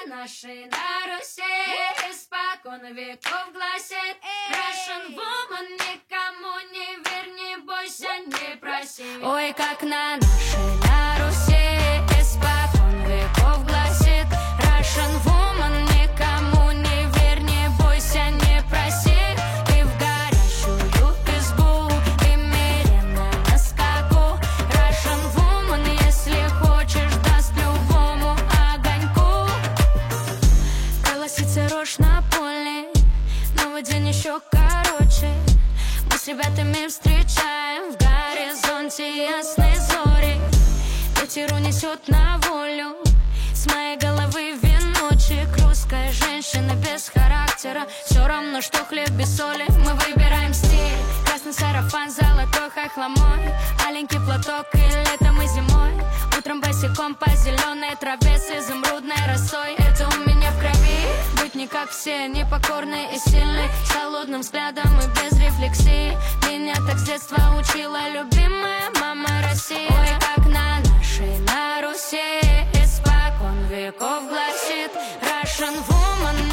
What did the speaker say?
нашей на Руси испокон веков гласит: Russian woman, никому не верь, не бойся, не проси. Ой, как на нашей на Руси испокон веков гласит: Russian woman, никому не верь, не бойся, не проси. И в горящую избу, и меренно на скаку. Russian woman, если хочешь, даст любому огоньку. Колосится рожь на поле, новый день еще короче. Мы с ребятами встречаем в горизонте ясные зори. Ветер унесет на волю с моей головы веночек. Русская женщина без характера, все равно, что хлеб без соли. Мы выбираем стиль: красный сарафан, золотой хохломой, аленький платок и летом, и зимой. Утром босиком по зеленой траве с изумрудной росой. Это у меня в крови быть не как все, непокорный и сильный, с холодным взглядом и без рефлексии. Меня так с детства учила любимая мама Россия. Ой, как на нашей на Руси испокон веков гласит: Russian woman,